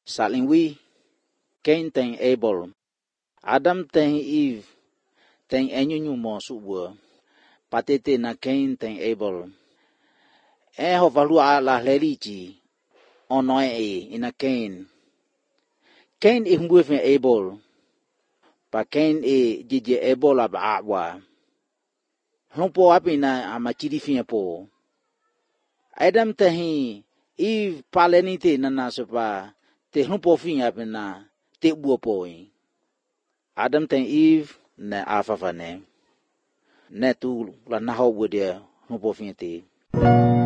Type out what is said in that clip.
Salin we Cain tem Abel. Adam tem Eve. Tem enyu mo suwa. Patete na Cain tem Abel. Ho valua la leliji. Onoi ina Cain. Cain mbufe Abel. Pa Cain jije Abel abawa. Humpo apina amachiri fia po. Adam tahi Eve palenite nana sopa te humpo fia apina te buo poi. Adam ten Eve na afafane. Netu la naho dia humpo fia te.